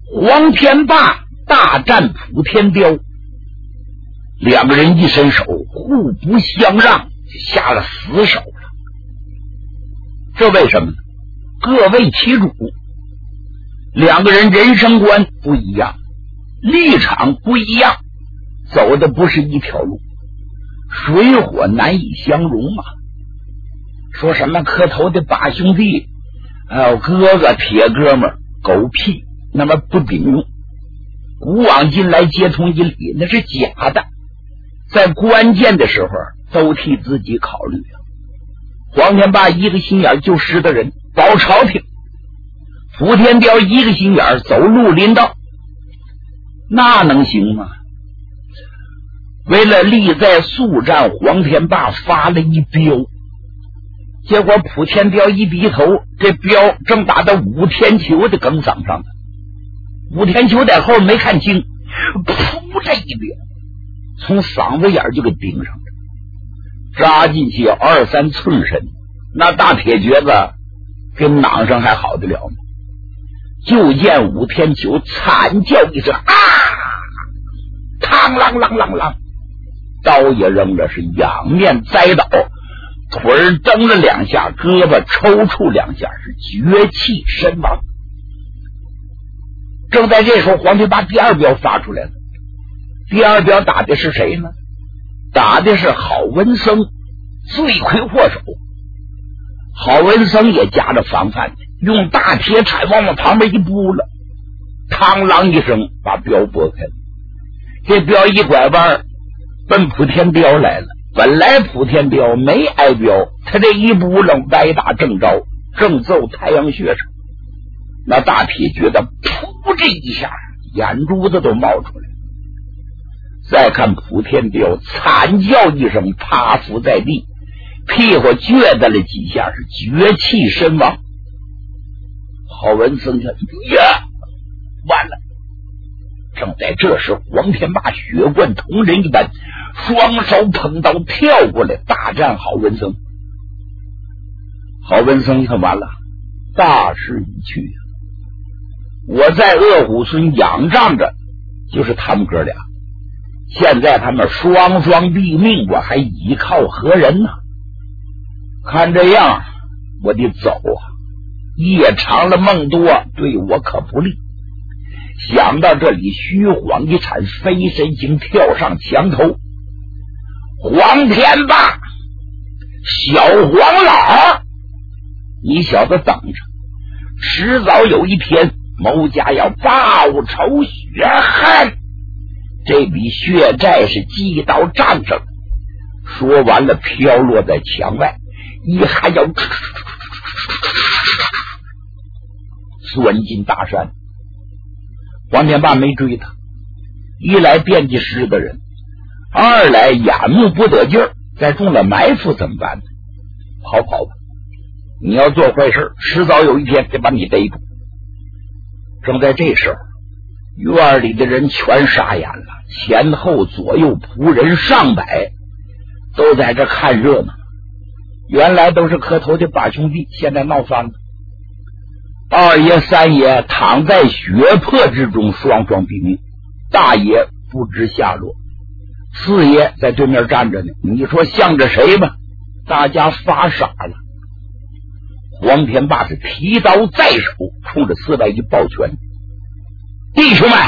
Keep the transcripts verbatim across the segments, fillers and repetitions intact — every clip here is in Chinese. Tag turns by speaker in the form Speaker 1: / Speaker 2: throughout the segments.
Speaker 1: 黄天霸大战普天雕，两个人一伸手，互不相让，就下了死手了。这为什么呢？各为其主，两个人人生观不一样，立场不一样，走的不是一条路，水火难以相容啊。说什么磕头的八兄弟，呃，哥哥铁哥们儿，狗屁，那么不顶用。古往今来皆通一理，那是假的，在关键的时候都替自己考虑啊。黄天霸一个心眼就识的人，保朝廷；普天雕一个心眼走路临道，那能行吗？为了力在速战，黄天霸发了一镖，结果普天雕一低头，这镖正打到武天球的梗嗓上了。武天球在后没看清，噗，这一镖从嗓子眼就给顶上了，扎进去有二三寸深，那大铁橛子跟囊上还好得了吗？就见武天球惨叫一声啊，嘡啷啷啷啷，刀也扔了，是仰面栽倒，腿儿蹬了两下，胳膊抽搐两下，是绝气身亡。正在这时候，黄天霸第二镖发出来了。第二镖打的是谁呢？打的是郝文僧，罪魁祸首。郝文僧也夹着防范的，用大铁铲往我旁边一拨了，嘡啷一声把镖拨开了。这镖一拐弯奔普天雕来了。本来普天雕没挨镖，他这一拨楞歪打正着，正揍太阳穴上。那大铁橛子噗这一下，眼珠子都冒出来。再看普天雕惨叫一声，趴伏在地，屁股撅得了几下，是绝气身亡。郝文僧想，呀，完了！正在这时，黄天霸血贯铜人一般，双手捧刀跳过来大战郝文僧。郝文僧一看完了，大势已去，我在鄂虎村仰仗着就是他们哥俩，现在他们双双毙命，我还依靠何人呢？看这样我得走啊，夜长了梦多，对我可不利。想到这里，虚晃一铲，飞身行跳上墙头。黄天霸，小黄老，你小子等着，迟早有一天某家要报仇雪恨，这笔血债是记到账上。说完了，飘落在墙外，一哈腰钻进大山。黄天霸没追他，一来惦记尸的人，二来眼目不得劲儿，再中了埋伏怎么办呢？跑跑吧，你要做坏事，迟早有一天得把你逮住。正在这时候，院里的人全傻眼了，前后左右仆人上百都在这看热闹。原来都是磕头的八兄弟，现在闹翻了。二爷三爷躺在血泊之中，双双毙命，大爷不知下落，四爷在对面站着呢，你说向着谁吧？大家发傻了。黄天霸是提刀在手，冲着四外一抱拳，弟兄们，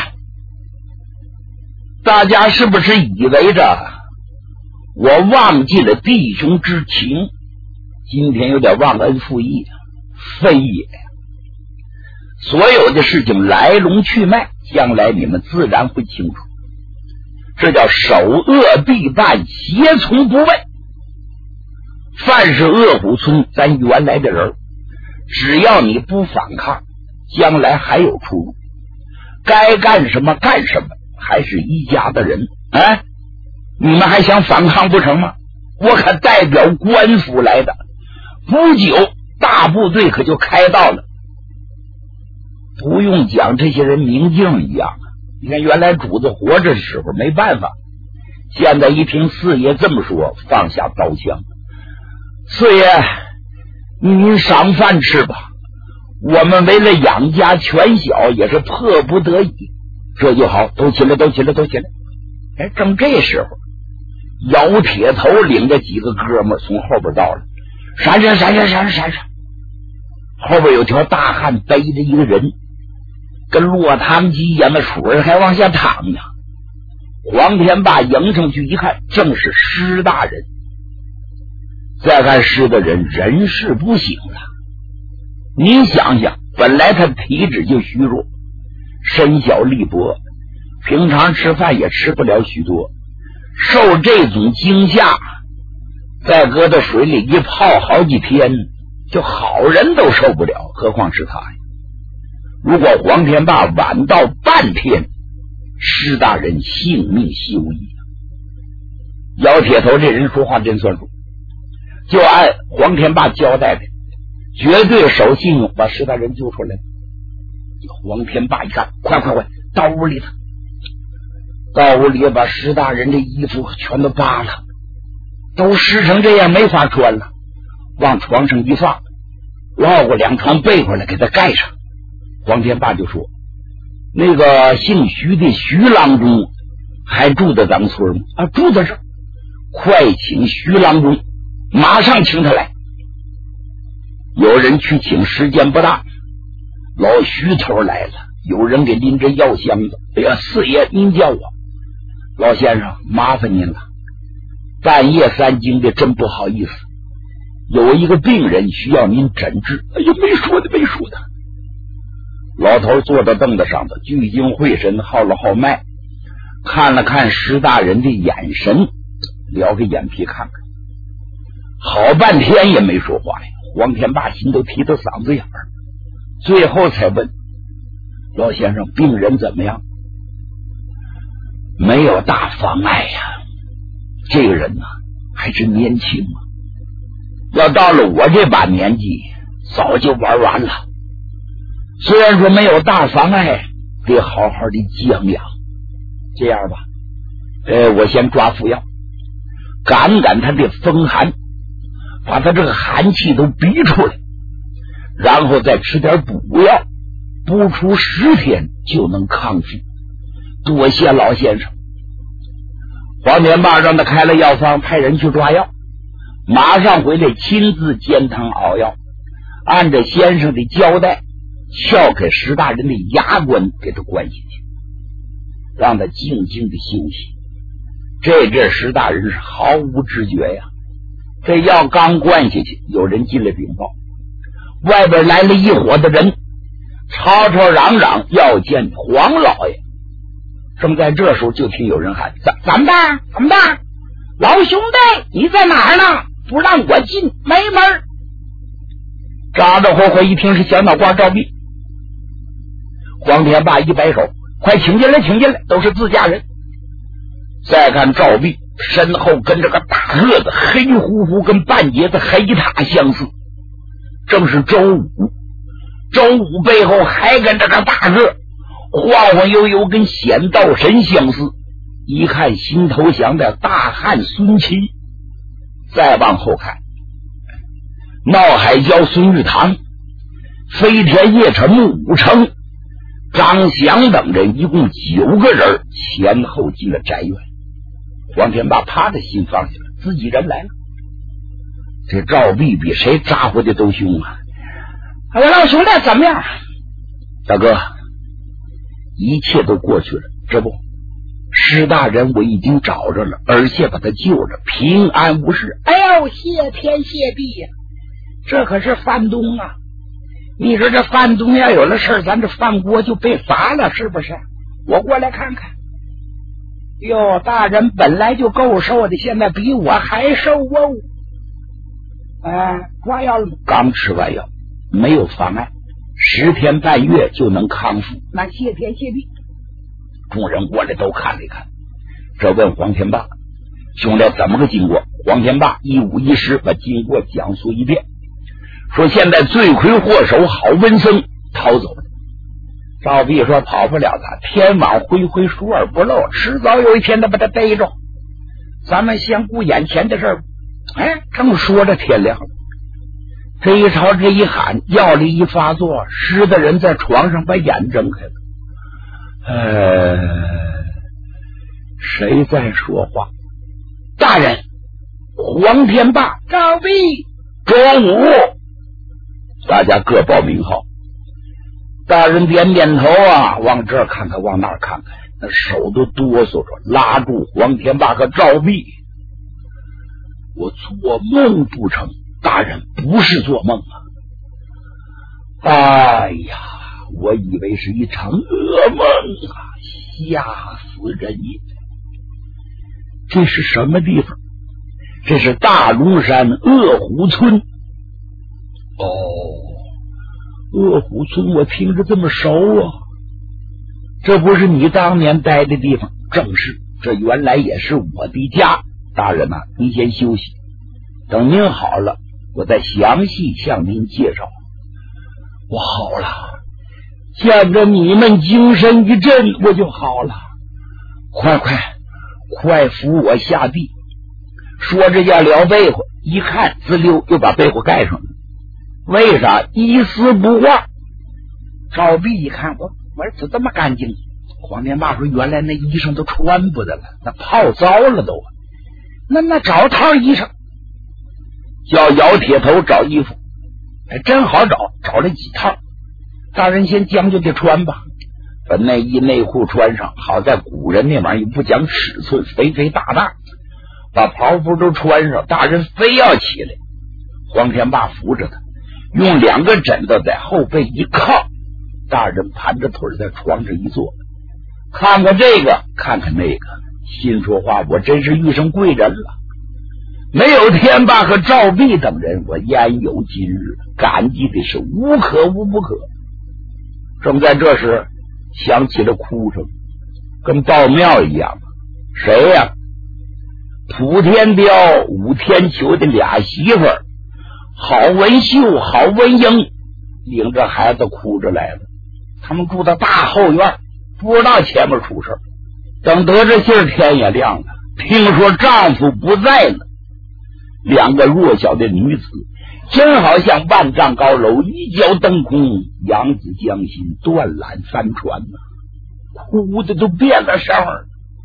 Speaker 1: 大家是不是以为着我忘记了弟兄之情，今天有点忘恩负义？非也，所有的事情来龙去脉，将来你们自然会清楚。这叫首恶必办，胁从不问。凡是鄂虎村咱原来的人，只要你不反抗，将来还有出路，该干什么干什么，还是一家的人。哎，你们还想反抗不成吗？我可代表官府来的，不久大部队可就开到了。不用讲，这些人明镜一样啊！你看原来主子活着的时候没办法，现在一听四爷这么说，放下刀枪。四爷，您赏饭吃吧， 我们为了养家全小也是迫不得已，这就好，都起来都起来都起来。哎，正这时候姚铁头领着几个哥们从后边到了，闪闪闪闪闪闪闪，后边有条大汉背着一个人，跟落汤鸡一样的水还往下淌呢。黄天霸迎上去一看，正是施大人。再看施大人人事不省了，你想想，本来他体质就虚弱，身小力薄，平常吃饭也吃不了许多，受这种惊吓，再搁到水里一泡好几天，就好人都受不了，何况是他呀。如果黄天霸晚到半天，施大人性命休矣。姚铁头这人说话真算数，就按黄天霸交代的，绝对守信用，把施大人救出来。黄天霸一看，快快快，到屋里头，到屋里把施大人的衣服全都扒了，都湿成这样没法穿了，往床上一放，捞过两床被过来给他盖上。黄天霸就说，那个姓徐的徐郎中还住在咱们村吗？啊，住在这儿，快请徐郎中，马上请他来。有人去请，时间不大，老徐头来了，有人给拎着药箱子。哎呀，四爷您叫我。老先生麻烦您了，半夜三更的真不好意思，有一个病人需要您诊治。哎呀，没说的没说的。老头坐到凳子上头，聚精会神，号了号脉，看了看施大人的眼神，撩开眼皮看看，好半天也没说话呀。黄天霸心都提到嗓子眼儿，最后才问，老先生病人怎么样？没有大妨碍呀，这个人呢、啊、还是年轻啊，要到了我这把年纪早就玩完了。虽然说没有大妨碍，得好好的将养。这样吧，呃，我先抓服药，赶赶他的风寒，把他这个寒气都逼出来，然后再吃点补药，不出十天就能康复。多谢老先生。黄天霸让他开了药方，派人去抓药，马上回来亲自煎汤熬药，按照先生的交代，撬开石大人的牙关给他关下去，让他静静的休息。这阵石大人是毫无知觉呀。这药刚灌下去，有人进来禀报，外边来了一伙的人，吵吵嚷嚷要见黄老爷。正在这时候，就听有人喊，怎怎么的怎么的，老兄弟你在哪儿呢？不让我进没门。咋着火火一听是小脑瓜赵壁，黄天霸一摆手，快请进来请进来，都是自家人。再看赵壁身后跟着个大个子，黑乎乎跟半截子黑塔相似，正是周武。周武背后还跟着个大个，晃晃悠悠跟显道神相似，一看心头想的大汉孙琦。再往后看，闹海礁孙玉堂、飞天夜叉穆武成、张祥等人，一共九个人前后进了宅院。黄天霸啪的心放下了，自己人来了。这赵壁比谁扎呼的都凶啊！哎呀，老兄弟怎么样？大哥，一切都过去了，这不施大人我已经找着了，而且把他救着，平安无事。哎呦，谢天谢地呀！这可是范东啊！你说这范东要有了事，咱这范国就被罚了，是不是？我过来看看。哟，大人本来就够瘦的，现在比我还瘦哦。哎，抓药了吗？刚吃完药，没有妨碍，十天半月就能康复。那谢天谢地。众人过来都看了一看，这问黄天霸，兄弟怎么个经过？黄天霸一五一十把经过讲述一遍，说现在罪魁祸首郝文僧逃走了。赵壁说跑不了他，天网恢恢疏而不漏，迟早有一天他把他逮着，咱们先顾眼前的事儿。哎，正说着天亮了， 这一吵这一喊，药力一发作，使得人在床上把眼睁开了。呃，谁在说话？大人，黄天霸、赵壁、中午，大家各报名号。大人点点头啊，往这儿看看，往那儿看看，那手都哆嗦着，拉住黄天霸和赵壁。我做梦不成？大人不是做梦啊！哎呀，我以为是一场噩梦啊，吓死人也！这是什么地方？这是大龙山恶虎村。哦，恶虎村我听着这么熟啊，这不是你当年待的地方？正是，这原来也是我的家。大人啊，您先休息，等您好了我再详细向您介绍。我好了，见着你们精神一振，我就好了。快快快扶我下地。说着要撩被子，一看滋溜又把被子盖上了。为啥？一丝不挂。赵壁一看，我我这这么干净。黄天霸说，原来那衣裳都穿不得了，那泡糟了都。那那找套衣裳，叫姚铁头找衣服，哎，真好找，找了几套。大人先将就着穿吧，把内衣内裤穿上。好在古人那玩意儿不讲尺寸，肥肥大大，把袍服都穿上。大人非要起来，黄天霸扶着他，用两个枕头在后背一靠，大人盘着腿在床上一坐，看看这个看看那个，心说话，我真是遇上贵人了。没有天霸和赵壁等人，我焉有今日？感激的是无可无不可。正在这时，响起了哭声，跟报庙一样。谁呀、啊？普天雕、武天球的俩媳妇儿，郝文秀、郝文英，领着孩子哭着来了。他们住到大后院，不知道前面出事。等得着信儿，天也亮了，听说丈夫不在了。两个弱小的女子，真好像万丈高楼一脚登空，扬子江心，断缆翻船呐、啊！哭的都变了声儿。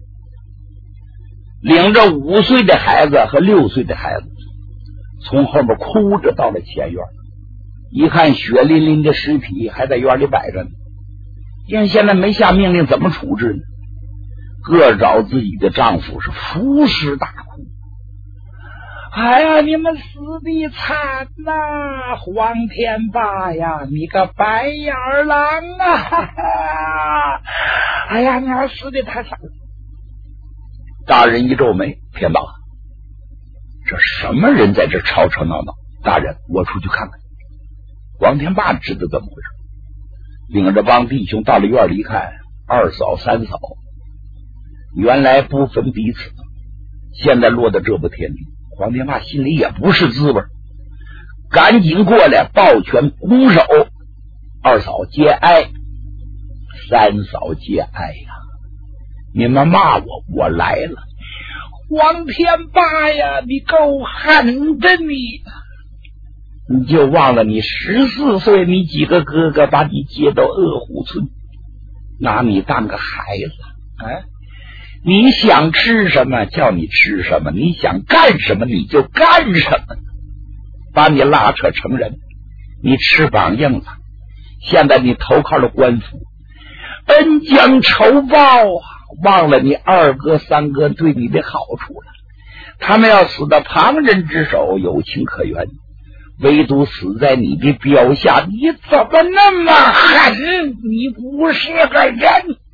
Speaker 1: 领着五岁的孩子和六岁的孩子，从后面哭着到了前院，一看血淋淋的尸体还在院里摆着呢。因为现在没下命令，怎么处置呢？各找自己的丈夫是伏尸大哭。哎呀，你们死的惨呐、啊！黄天霸呀，你个白眼狼啊！哈哈哎呀，你要死的太惨了。大人一皱眉，天霸，这什么人在这吵吵闹闹？大人，我出去看看。黄天霸知道怎么回事，领着帮弟兄到了院里一看，二嫂三嫂原来不分彼此，现在落到这步田地。黄天霸心里也不是滋味，赶紧过来抱拳拱手，二嫂节哀，三嫂节哀呀！你们骂我，我来了。黄天霸呀，你够狠的你！你就忘了你十四岁，你几个哥哥把你接到恶虎村，拿你当个孩子，哎。你想吃什么叫你吃什么，你想干什么你就干什么，把你拉扯成人，你翅膀硬了，现在你投靠了官府，恩将仇报啊，忘了你二哥三哥对你的好处了。他们要死到旁人之手有情可原，唯独死在你的标下，你怎么那么狠？你不是个人。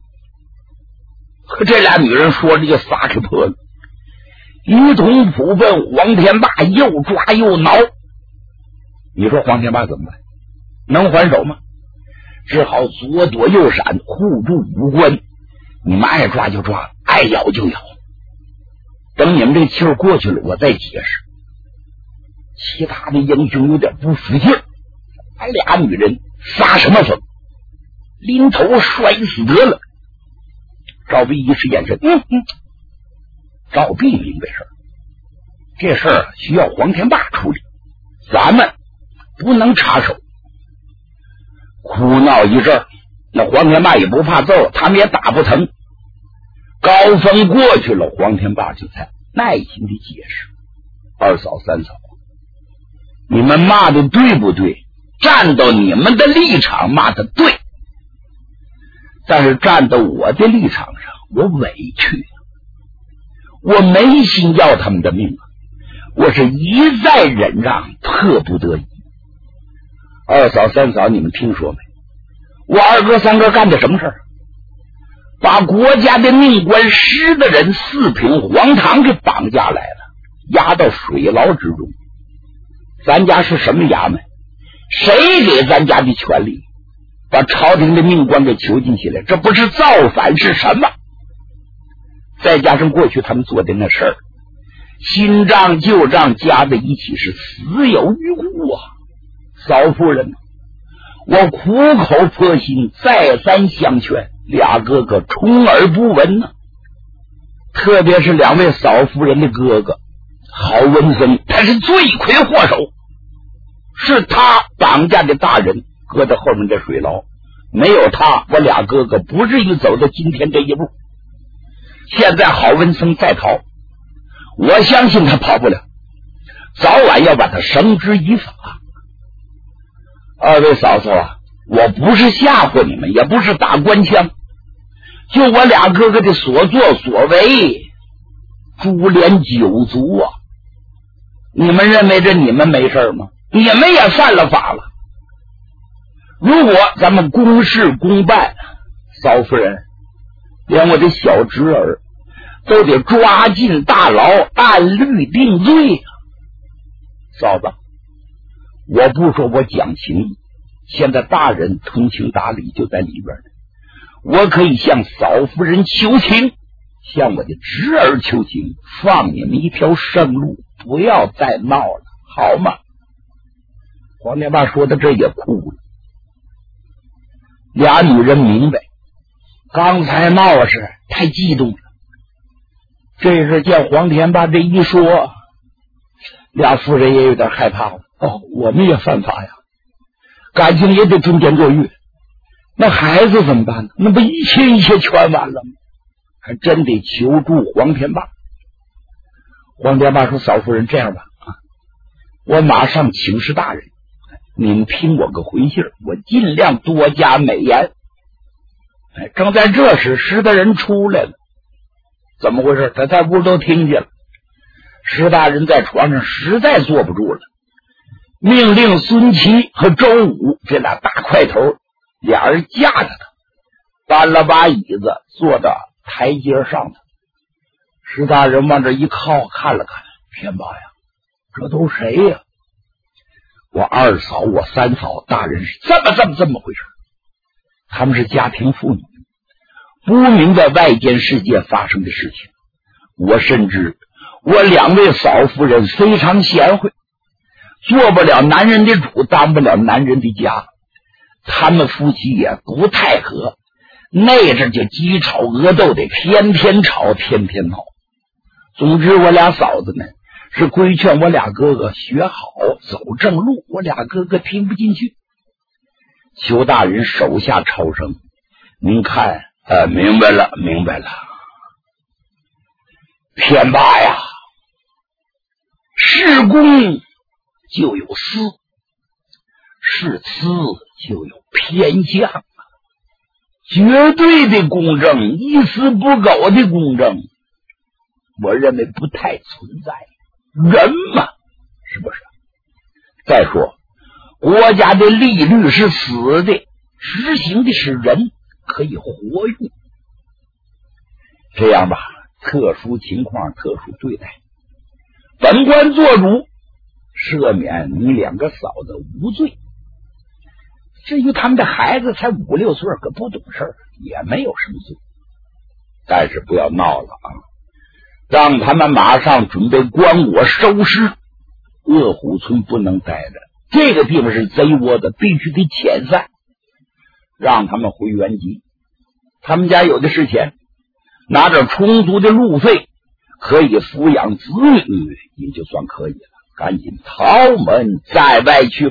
Speaker 1: 可这俩女人说着就撒开泼了，一同普奔黄天霸，又抓又挠。你说黄天霸怎么办？能还手吗？只好左躲右闪，护住五官。你们爱抓就抓，爱咬就咬。等你们这气儿过去了，我再解释。其他的英雄有点不服劲儿，俺俩女人撒什么疯？拎头摔死得了。赵壁一使眼神，嗯嗯，赵壁明白事儿，这事儿需要黄天霸处理，咱们不能插手。哭闹一阵，那黄天霸也不怕揍，他们也打不疼。高峰过去了，黄天霸就才耐心的解释：二嫂三嫂，你们骂的对不对？站到你们的立场骂的对，但是站到我的立场上，我委屈，我没心要他们的命啊，我是一再忍让，迫不得已。二嫂三嫂，你们听说没？我二哥三哥干的什么事儿？把国家的命官十个人四品黄堂给绑架来了，押到水牢之中。咱家是什么衙门？谁给咱家的权利把朝廷的命官给囚禁起来？这不是造反是什么？再加上过去他们做的那事儿，新账旧账加在一起是死有余辜啊！嫂夫人，我苦口婆心再三相劝，俩哥哥充耳不闻呢、啊。特别是两位嫂夫人的哥哥郝文森，他是罪魁祸首，是他绑架的大人，搁在后面的水牢，没有他，我俩哥哥不至于走到今天这一步。现在郝文森在逃，我相信他跑不了，早晚要把他绳之以法。二位嫂嫂啊，我不是吓唬你们，也不是打官腔，就我俩哥哥的所作所为，株连九族啊！你们认为这你们没事吗？你们也犯了法了。如果咱们公事公办，嫂夫人，连我的小侄儿都得抓进大牢，按律定罪啊！嫂子，我不说我讲情义，现在大人通情达理就在里边呢。我可以向嫂夫人求情，向我的侄儿求情，放你们一条生路，不要再闹了，好吗？黄天霸说到这也哭了。俩女人明白，刚才闹是太激动了，这是见黄天霸这一说，俩夫人也有点害怕了。哦，我们也犯法呀，感情也得中间坐狱，那孩子怎么办呢？那不一切一切全完了吗？还真得求助黄天霸。黄天霸说：嫂夫人，这样吧，啊，我马上请示大人，您听我个回信，我尽量多加美言。哎，正在这时，石大人出来了。怎么回事？他在屋都听见了。石大人在床上实在坐不住了，命令孙琦和周武这俩大块头，俩人架着他，搬了把椅子坐到台阶上头。石大人往这一靠，看了看，天霸呀，这都谁呀？我二嫂，我三嫂，大人是这么这么这么回事。他们是家庭妇女，不明白外间世界发生的事情。我深知我两位嫂夫人非常贤惠，做不了男人的主，当不了男人的家，他们夫妻也不太合，那阵就鸡吵鹅斗的，天天吵天天闹。总之我俩嫂子们是规劝我俩哥哥学好走正路，我俩哥哥听不进去。邱大人手下抄声，您看，呃，明白了，明白了。天霸呀，是公就有私，是私就有偏向，绝对的公正，一丝不苟的公正，我认为不太存在。人嘛，是不是？再说国家的利率是死的，实行的是人可以活用。这样吧，特殊情况特殊对待，本官做主，赦免你两个嫂子无罪。至于他们的孩子才五六岁，可不懂事，也没有什么罪。但是不要闹了啊！让他们马上准备关我收尸，鄂虎村不能待着，这个地方是贼窝子，必须得遣散，让他们回原籍。他们家有的是钱，拿着充足的路费，可以抚养子女，也就算可以了。赶紧逃门在外去吧。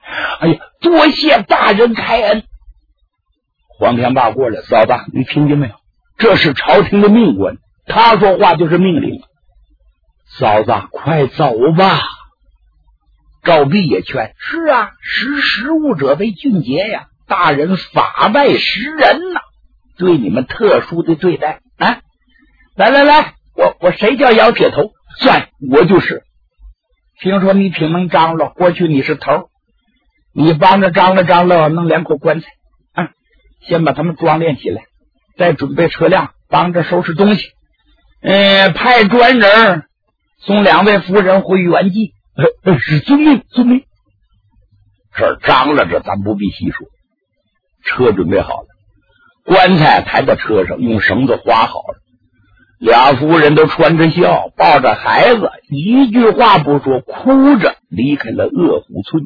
Speaker 1: 哎呀，多谢大人开恩。黄天霸过来，嫂子，你听见没有？这是朝廷的命官，他说话就是命令。嫂子，快走吧。赵弼也劝，是啊，识时务者为俊杰呀，大人法外识人呐、啊，对你们特殊的对待啊！来来来，我我谁叫姚铁头？算我就是。听说你挺能张罗，过去你是头，你帮着张罗张罗，弄两口棺材啊！先把他们装殓起来，再准备车辆，帮着收拾东西。嗯，派专人送两位夫人回原籍。呃，是遵命，遵命。这儿张罗着，咱不必细说。车准备好了，棺材抬到车上，用绳子划好了。俩夫人都穿着孝，抱着孩子，一句话不说，哭着离开了鄂湖村。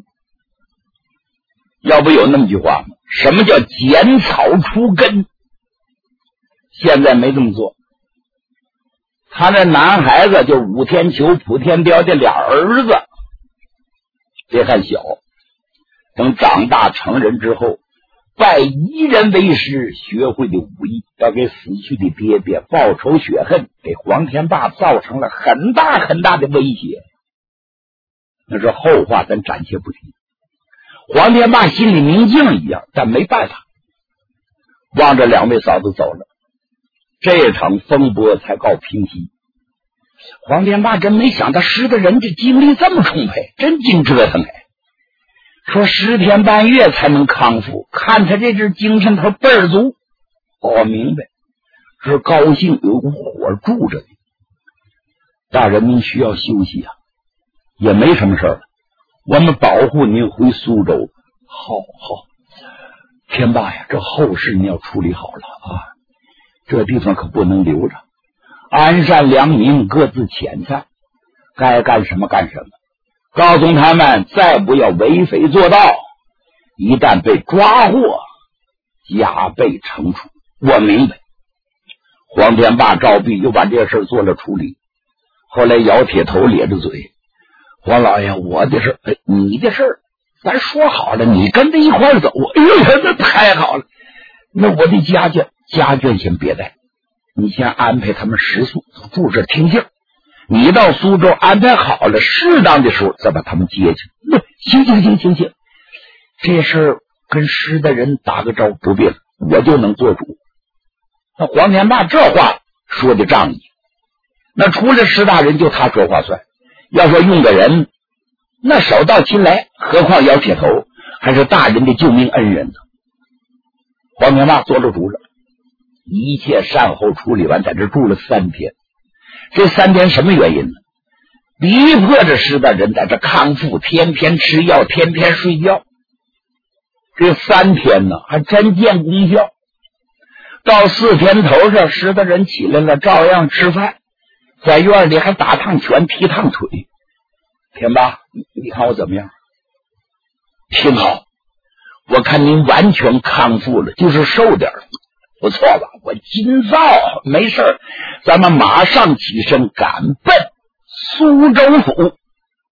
Speaker 1: 要不有那么句话吗？什么叫剪草除根？现在没这么做。他那男孩子就武天球、普天雕这俩儿子，别看小，等长大成人之后，拜夷人为师，学会的武艺，要给死去的爹爹报仇雪恨，给黄天霸造成了很大很大的威胁。那是后话，咱暂且不提。黄天霸心里明镜一样，但没办法，望着两位嫂子走了。这场风波才告平息。黄天霸真没想到施的人这精力这么充沛，真经折腾哎！说十天半月才能康复，看他这只精神头倍儿足。哦，明白，是高兴有股火住着呢。大人您需要休息啊，也没什么事了，我们保护您回苏州。好好，天霸呀，这后事你要处理好了啊。这地方可不能留着，安善良民各自遣散，该干什么干什么。告诉他们再不要为非作盗，一旦被抓获，加倍惩处。我明白。黄天霸、赵弼又把这事做了处理。后来姚铁头咧着嘴，黄老爷，我的事，哎，你的事咱说好了，你跟着一块儿走。哎呦，那太好了！那我的家眷家眷先别带，你先安排他们食宿，住这听信。你到苏州安排好了，适当的时候再把他们接去。行行行行行，这事跟施的人打个招呼，不必了，我就能做主。那黄天霸这话说的仗义，那除了施大人就他说话算。要说用个人，那手到擒来，何况姚铁头还是大人的救命恩人呢。黄天霸做了主了，一切善后处理完，在这住了三天。这三天什么原因呢？逼迫着施大人在这康复，天天吃药，天天睡觉。这三天呢，还真见功效。到四天头上，施大人起来了，照样吃饭，在院里还打趟拳，踢趟腿。天霸，你看我怎么样？挺好，我看您完全康复了，就是瘦点了。不错吧？我今早没事，咱们马上起身赶奔苏州府。